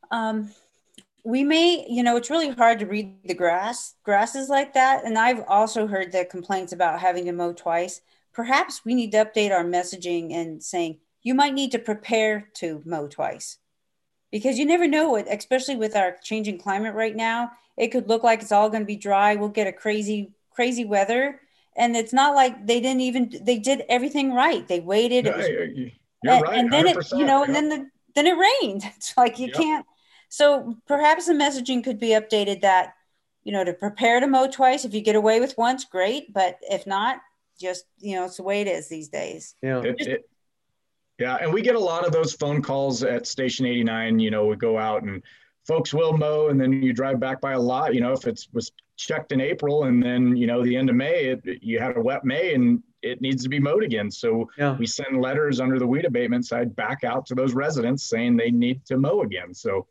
We may, it's really hard to read the grasses like that. And I've also heard the complaints about having to mow twice. Perhaps we need to update our messaging and saying, you might need to prepare to mow twice. Because you never know what, especially with our changing climate right now, it could look like it's all going to be dry. We'll get a crazy weather. And it's not like they did everything right. They waited. No, you're right. And then then it rained. It's like you can't. So perhaps the messaging could be updated that, to prepare to mow twice. If you get away with once, great. But if not, just, it's the way it is these days. Yeah. Yeah. And we get a lot of those phone calls at Station 89. We go out and folks will mow, and then you drive back by a lot, if it was checked in April and then, the end of May, you had a wet May and it needs to be mowed again. So we send letters under the weed abatement side back out to those residents saying they need to mow again. So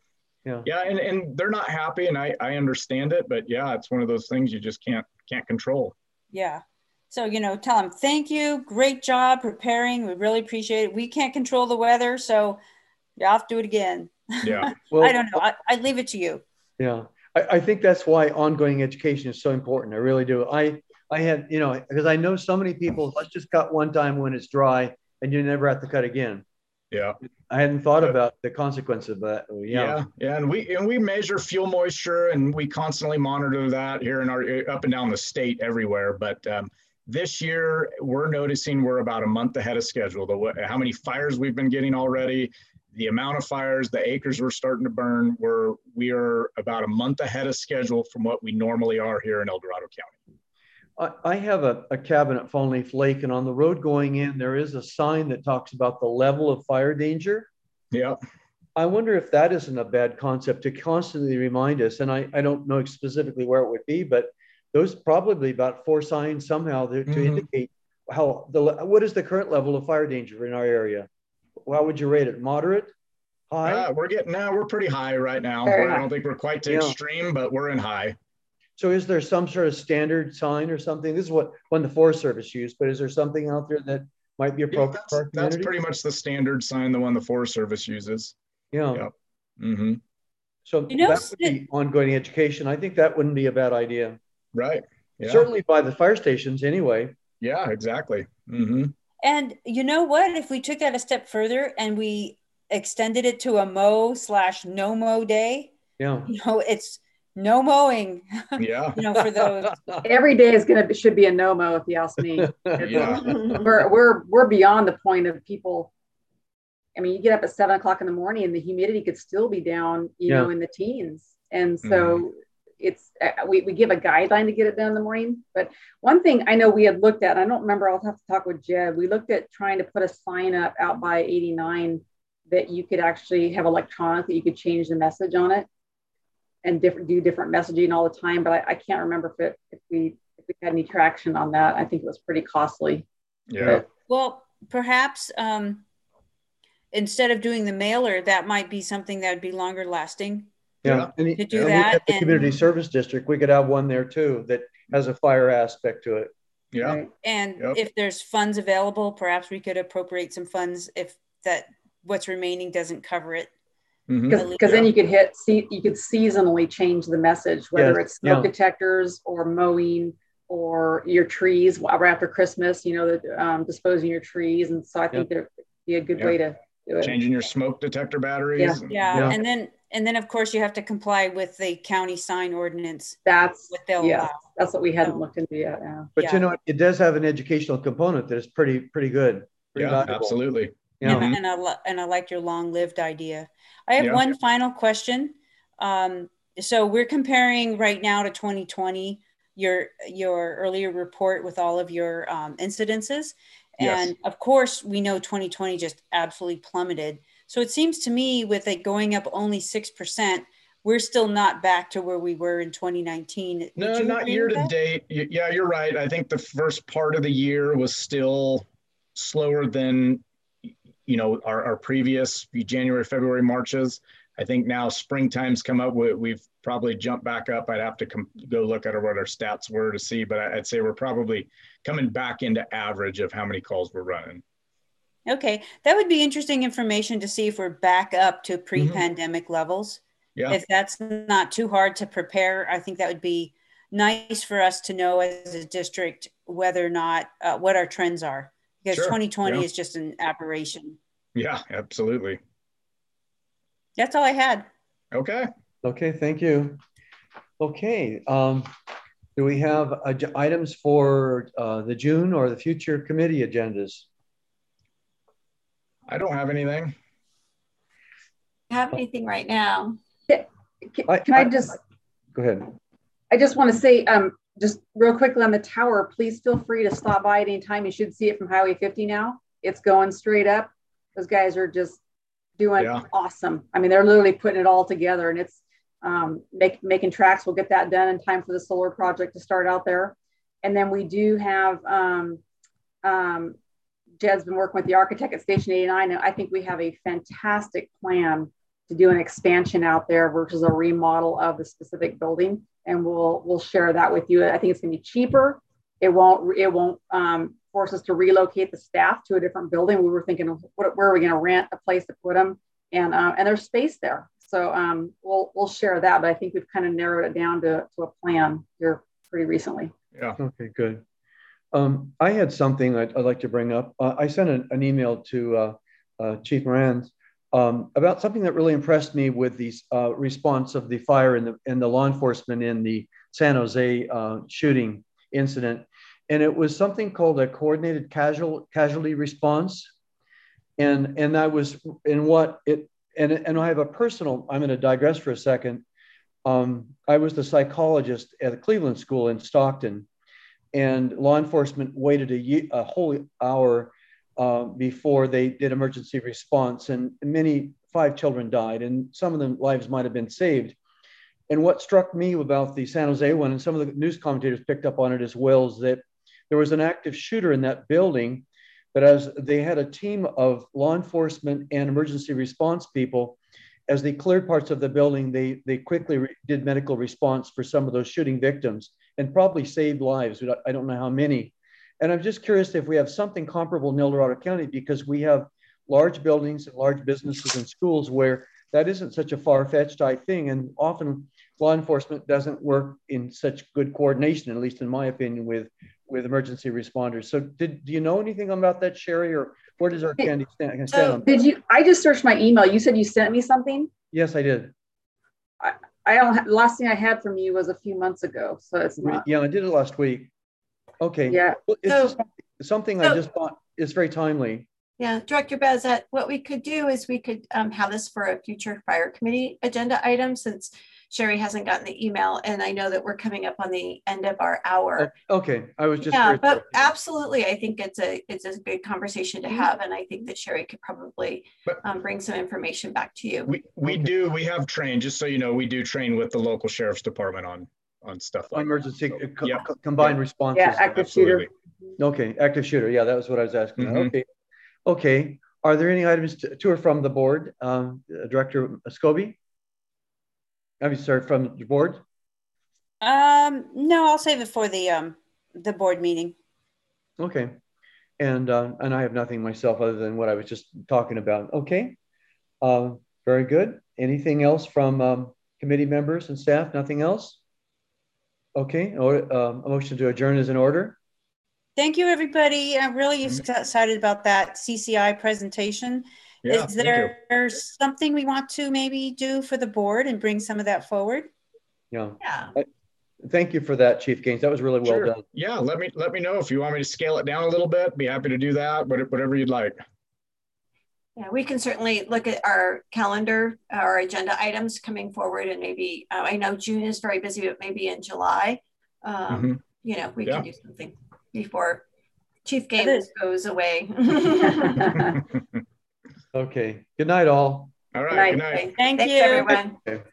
and they're not happy, and I understand it, but it's one of those things you just can't control. Yeah. So, tell them, thank you. Great job preparing. We really appreciate it. We can't control the weather, so you'll have to do it again. Yeah. Well, I don't know. I leave it to you. Yeah. I think that's why ongoing education is so important. I really do. I had, because I know so many people, let's just cut one time when it's dry and you never have to cut again. Yeah. I hadn't thought about the consequence of that. Yeah. And we measure fuel moisture, and we constantly monitor that here in our up and down the state everywhere. But this year we're noticing we're about a month ahead of schedule. How many fires we've been getting already, the amount of fires, the acres we're starting to burn, we are about a month ahead of schedule from what we normally are here in El Dorado County. I have a cabin at Fawn Leaf Lake, and on the road going in, there is a sign that talks about the level of fire danger. Yeah. I wonder if that isn't a bad concept to constantly remind us. And I don't know specifically where it would be, but those probably about 4 signs somehow to indicate what is the current level of fire danger in our area. How would you rate it? Moderate? High? We're pretty high right now. I don't think we're quite to extreme, but we're in high. So is there some sort of standard sign or something? This is what the Forest Service used, but is there something out there that might be appropriate for our community? That's pretty much the standard sign, the one the Forest Service uses. Yeah. Yep. Mm-hmm. So that would be ongoing education. I think that wouldn't be a bad idea. Right. Yeah. Certainly by the fire stations anyway. Yeah, exactly. Mm-hmm. And you know what? If we took that a step further and we extended it to a mow/no mow day, it's no mowing. Yeah. For those. Every day should be a no mow, if you ask me. We're beyond the point of people. I mean, you get up at 7 o'clock in the morning and the humidity could still be down, in the teens. And so it's, we give a guideline to get it done in the morning. But one thing I know we had looked at, I don't remember, I'll have to talk with Jed. We looked at trying to put a sign up out by 89 that you could actually have electronic, that you could change the message on it and do different messaging all the time. But I can't remember if we had any traction on that. I think it was pretty costly. Yeah. Well, perhaps instead of doing the mailer, that might be something that would be longer lasting. Yeah. To do that. The community service district, we could have one there too that has a fire aspect to it. Yeah. Right. And if there's funds available, perhaps we could appropriate some funds if what's remaining doesn't cover it. Because then you could seasonally change the message, whether it's smoke detectors or mowing or your trees right after Christmas, disposing your trees. And so I think there'd be a good way to do it. Changing your smoke detector batteries. Yeah. And then of course you have to comply with the county sign ordinance. That's what they'll allow. That's what we hadn't looked into yet. Yeah. But it does have an educational component that is pretty good. Pretty valuable. Absolutely. Yeah. And I like your long-lived idea. I have one final question. So we're comparing right now to 2020, your earlier report with all of your incidences. And of course, we know 2020 just absolutely plummeted. So it seems to me with it going up only 6%, we're still not back to where we were in 2019. No, not year to date. Yeah, you're right. I think the first part of the year was still slower than our previous January, February, Marches. I think now springtime's come up. We've probably jumped back up. I'd have to go look at what our stats were to see, but I'd say we're probably coming back into average of how many calls we're running. Okay, that would be interesting information to see if we're back up to pre-pandemic levels. Yeah. If that's not too hard to prepare, I think that would be nice for us to know as a district whether or not what our trends are, because 2020 is just an aberration. Yeah, absolutely. That's all I had. Okay. Okay, thank you. Okay, do we have items for the June or the future committee agendas? I don't have anything. Have anything right now? Can I just go ahead? I just want to say, just real quickly on the tower, please feel free to stop by at any time. You should see it from Highway 50 now. It's going straight up. Those guys are just doing awesome. I mean, they're literally putting it all together, and it's making tracks. We'll get that done in time for the solar project to start out there. And then we do have Jed's been working with the architect at Station 89, and I think we have a fantastic plan to do an expansion out there versus a remodel of the specific building. And we'll share that with you. I think it's going to be cheaper. It won't force us to relocate the staff to a different building. We were thinking of where are we going to rent a place to put them, and there's space there. So we'll share that. But I think we've kind of narrowed it down to a plan here pretty recently. Yeah. Okay, good. I had something I'd like to bring up. I sent an email to Chief Moran about something that really impressed me with the response of the fire and the law enforcement in the San Jose shooting incident. And it was something called a coordinated casualty response. And I was in what it, and I have a personal, I'm going to digress for a second. I was the psychologist at the Cleveland School in Stockton. And law enforcement waited a whole hour before they did emergency response, and 5 children died, and some of them lives might have been saved. And what struck me about the San Jose one, and some of the news commentators picked up on it as well, is that there was an active shooter in that building, but as they had a team of law enforcement and emergency response people, as they cleared parts of the building, they quickly did medical response for some of those shooting victims and probably saved lives. I don't know how many. And I'm just curious if we have something comparable in El Dorado County, because we have large buildings and large businesses and schools where that isn't such a far-fetched type thing. And often law enforcement doesn't work in such good coordination, at least in my opinion, with emergency responders. So do you know anything about that, Sherry, or where does our candy stand on? Did you, I just searched my email. You said you sent me something? Yes, I did. I don't have, last thing I had from you was a few months ago. So it's not. Yeah, I did it last week. Okay. Yeah. Well, it's something I just thought is very timely. Yeah, Director Bezet, what we could do is we could have this for a future fire committee agenda item, since Sherry hasn't gotten the email, and I know that we're coming up on the end of our hour. Okay, I was just but absolutely, I think it's a good conversation to have, and I think that Sherry could probably bring some information back to you. We have trained, just so you know, we do train with the local sheriff's department on stuff like emergency that. Combined responses. Yeah, active shooter. Okay, active shooter. Yeah, that was what I was asking. Okay. Are there any items to or from the board, Director Scobie? From the board? No, I'll save it for the board meeting. Okay, and I have nothing myself other than what I was just talking about. Okay, very good. Anything else from committee members and staff? Nothing else? Okay, a motion to adjourn is in order. Thank you, everybody. I'm really excited about that CCI presentation. Yeah, is there something we want to maybe do for the board and bring some of that forward? Yeah. Thank you for that, Chief Gaines. That was really well done. Yeah, let me know if you want me to scale it down a little bit. Be happy to do that, whatever you'd like. Yeah, we can certainly look at our calendar, our agenda items coming forward, and maybe I know June is very busy, but maybe in July, you know, we can do something before Chief Gaines goes away. Okay. Good night, all. All right. Good night. Thanks, everyone. Okay.